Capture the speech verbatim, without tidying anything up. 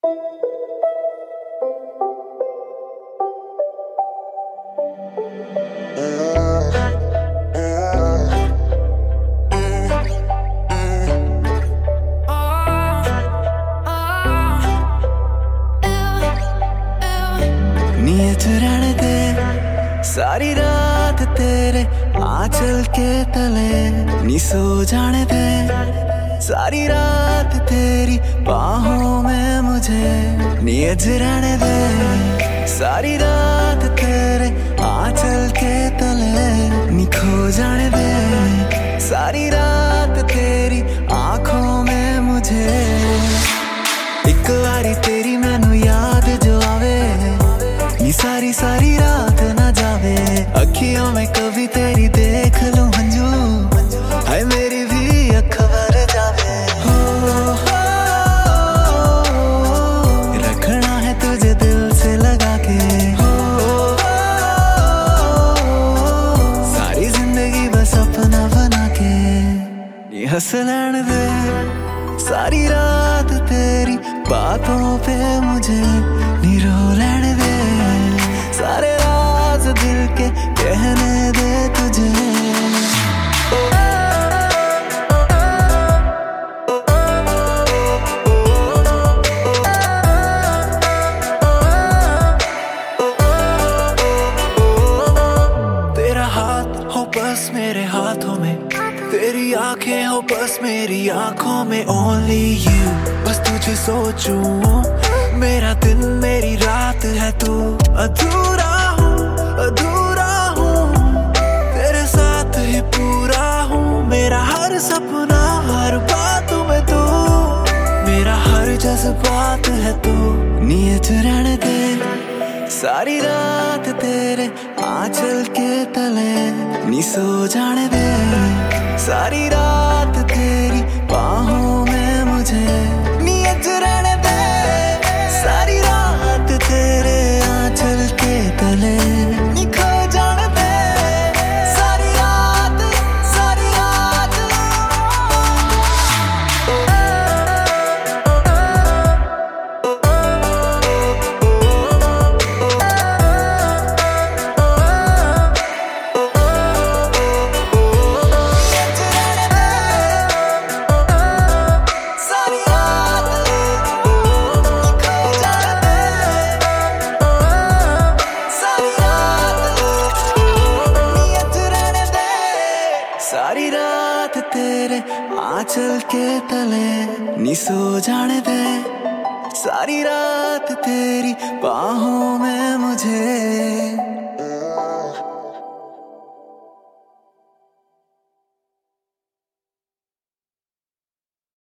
रहने दे सारी रात तेरे आंचल के तले, नी सो जाने दे सारी रात तेरी बाहों में मुझे, नीयज रहने दे सारी रात तेरे आंचल के तले, नी खो जाने दे सारी रात तेरी आंखों में मुझे। एक बारी तेरी मैनू याद जो आवे, नी सारी सारी रात ना जावे, अखियों में कभी तेरी देख लूं हंजू, हाय मेरी भी अख भर जावे। हो, हो, रखना है तुझे दिल से लगा के, हो, सारी जिंदगी बस अपना बना के, नी हंस लैण दे सारी रात तेरी बातों पे मुझे, नी रो लैण दे सारे राज दिल के कहने दे तुझे। तेरा हाथ हो बस मेरे हाथों में, तेरी आंखें हो बस मेरी आंखों में, ओनली यू बस तुझे सोचूं, मेरा दिन मेरी रात है तू, अधूरा हूँ अधूरा हूँ तेरे साथ ही पूरा हूँ, मेरा हर सपना हर बात में तू, मेरा हर जज्बात है तू, नीयत रहने दे सारी रात तेरे आंचल के तले, नी सो जाने दे सारी रात तेरी बाहों में मुझे, नीयत रहने दे सारी रात तेरे आंचल के तले, नी खो जाने दे सारी रात सारी रात। सारी रात तेरे आंचल के तले, नी सो जाने दे सारी रात तेरी बाहों